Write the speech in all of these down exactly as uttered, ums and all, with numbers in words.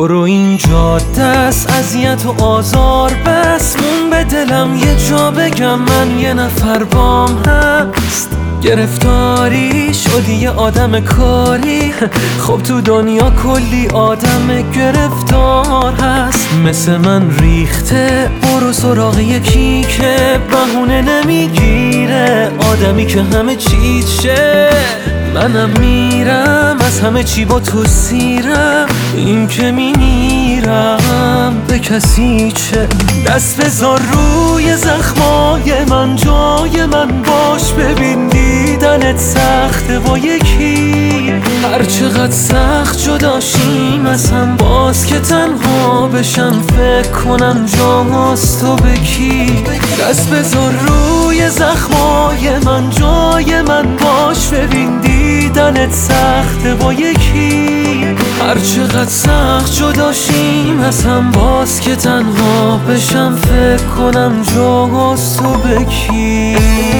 رو این جاده است اذیت و آزار بس، مون به دلم یه جا بگم من یه نفر بام هست. گرفتاری شدی یه آدم کاری، خب تو دنیا کلی آدم گرفتار هست. مثل من ریخته برو سراغ یکی که بهونه نمیگیره، آدمی که همه چیزشه. منم میرم از همه چی با تو سیرم، این که میمیرم به کسی چه. دست بذار روی زخمای من، جای من باش، ببین دیدنت سخته با یکی. هر چقدر سخت جداشیم از هم، باز که تنها بشم فکر کنم جاست تو به کی. دست بذار روی زخمای من، جای من باش، ببین دیدنت سخته با یکی. هر چقدر سخت جداشیم از هم، باز که تنها بشم فکر کنم جاست تو به کی.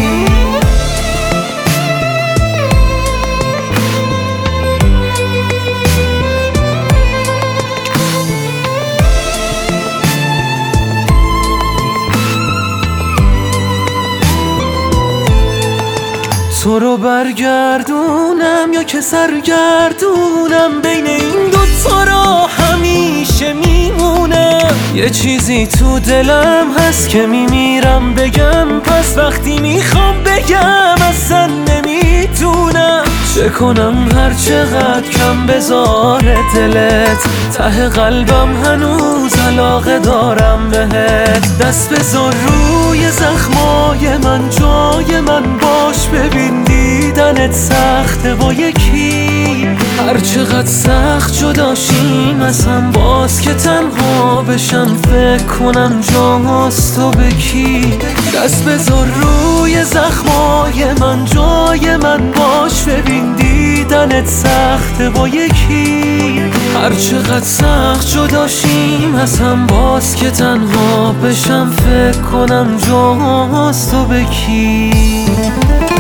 تو رو برگردونم یا که سرگردونم، بین این دوتا را همیشه میمونم. یه چیزی تو دلم هست که میمیرم بگم، پس وقتی میخوام بگم اصلا نمیتونم. چه کنم هر چقدر کم بذاره دلت، ته قلبم هنوز علاقه دارم بهت. دست بذار روی زخمای من، جای من باش، ببین دیدنت سخته با یکی. هر چقدر سخت جداشیم از هم، باز که تنها بشم فکر کنم جاست تو به کی. دست بذار روی زخمای من، جای من باش، ببین دیدنت سخته با یکی. هر چقدر سخت جداشیم از هم، باز که تنها بشم فکر کنم جاست تو به کی.